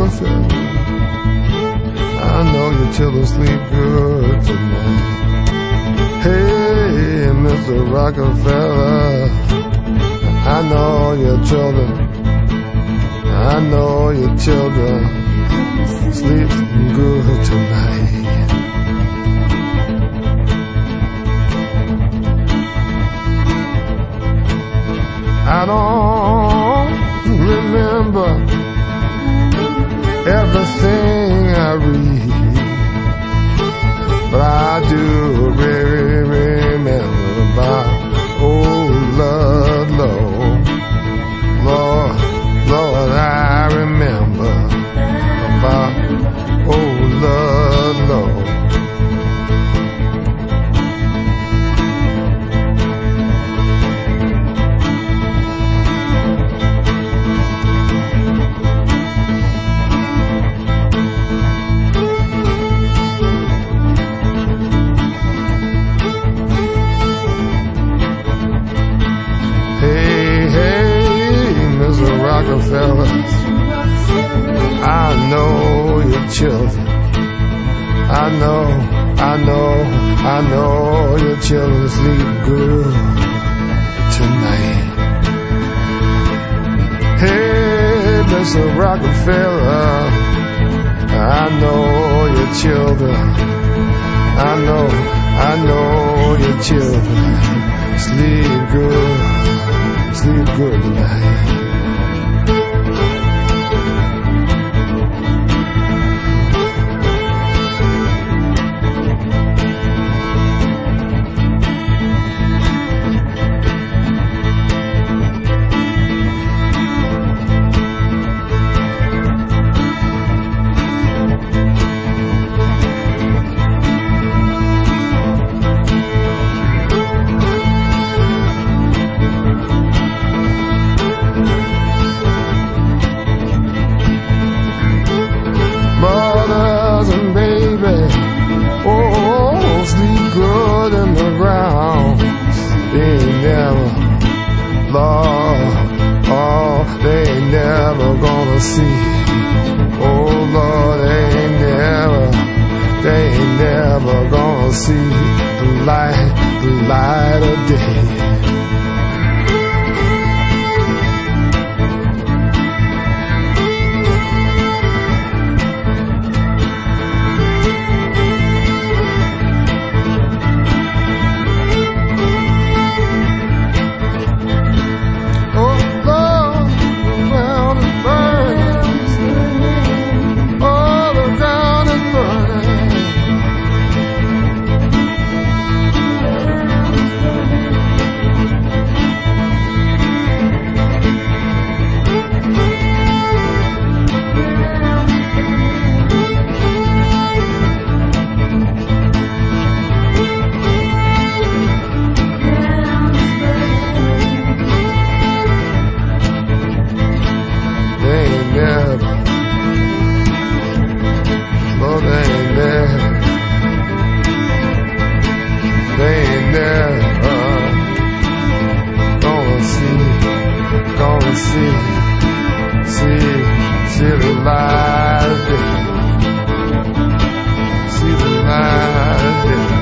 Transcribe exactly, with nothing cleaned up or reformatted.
Rockefeller. I know your children sleep good tonight. Hey, Mister Rockefeller, I know your children, I know your children sleep good tonight. I don't remember everything I read, but I do really remember about old Ludlow. Lord, Lord, I remember about old Ludlow. Rockefeller, I know your children, I know, I know, I know your children sleep good tonight. Hey, Mister Rockefeller, I know your children, I know, I know your children sleep good, sleep good tonight. Lord, oh, they ain't never gonna see. Oh Lord, they ain't never, they ain't never gonna see the light, the light of day. They ain't never gonna see, gonna see, see, see the light of day, see the light of day.